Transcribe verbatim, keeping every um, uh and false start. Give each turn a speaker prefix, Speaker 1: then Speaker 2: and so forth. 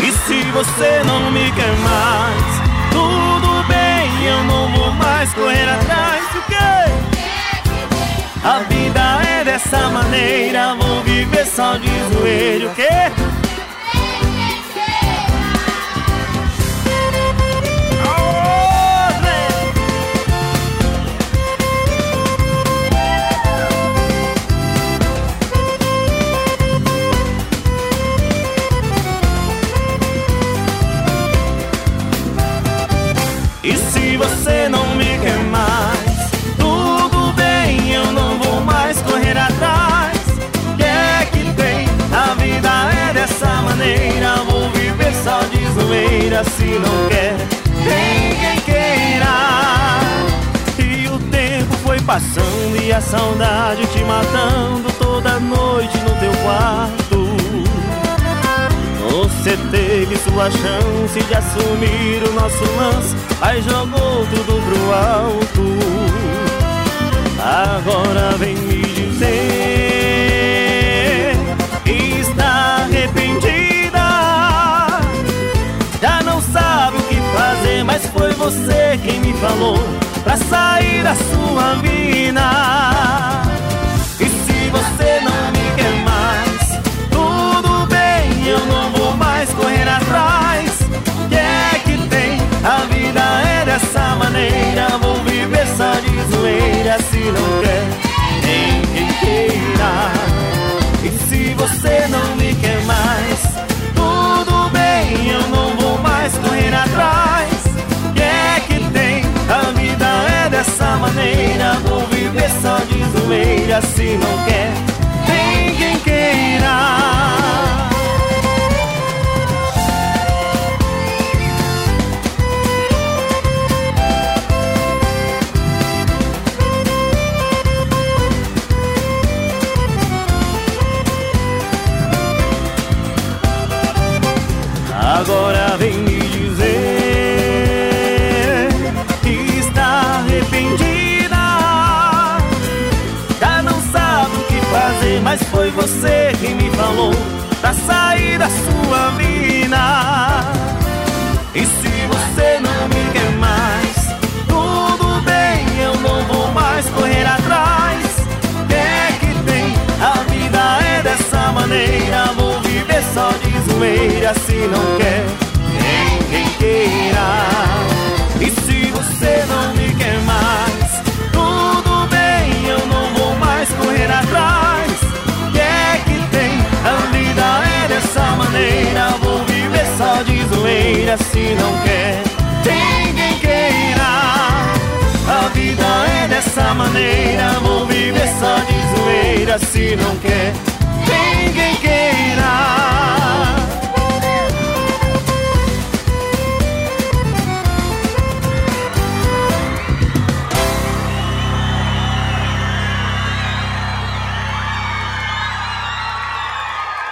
Speaker 1: E se você não me quer mais, tudo bem, eu não vou mais correr atrás. O quê? A vida é dessa maneira, vou viver só de joelho. O quê? E se você não me quer mais, tudo bem, eu não vou mais correr atrás. Que é que tem? A vida é dessa maneira, vou viver só de zoeira. Se não quer, tem quem queira. E o tempo foi passando e a saudade te matando toda noite no teu quarto. Você teve sua chance de assumir o nosso lance, aí jogou tudo pro alto. Agora vem me dizer que está arrependida, já não sabe o que fazer, mas foi você quem me falou pra sair da sua vida. E se você não me quer mais, tudo bem, eu não vou mais correr atrás. Que é que tem? A vida é dessa maneira, vou viver só de zoeira. Se não quer, tem quem queira. E se você não me quer mais, tudo bem, eu não vou mais correr atrás. Que é que tem? A vida é dessa maneira, vou viver só de zoeira. Se não quer, tem quem queira. Agora vem me dizer que está arrependida, já não sabe o que fazer, mas foi você quem me falou pra sair da sua vida. E se você não me quer mais, tudo bem, eu não vou mais correr atrás. Que é que tem? A vida é dessa maneira, vou viver só de zoeira. Se não quer, tem quem queira. E se você não me quer mais, tudo bem, eu não vou mais correr atrás. Que é que tem? A vida é dessa maneira, vou viver só de zoeira. Se não quer, tem quem queira. A vida é dessa maneira, vou viver só de zoeira. Se não quer, tem quem queira.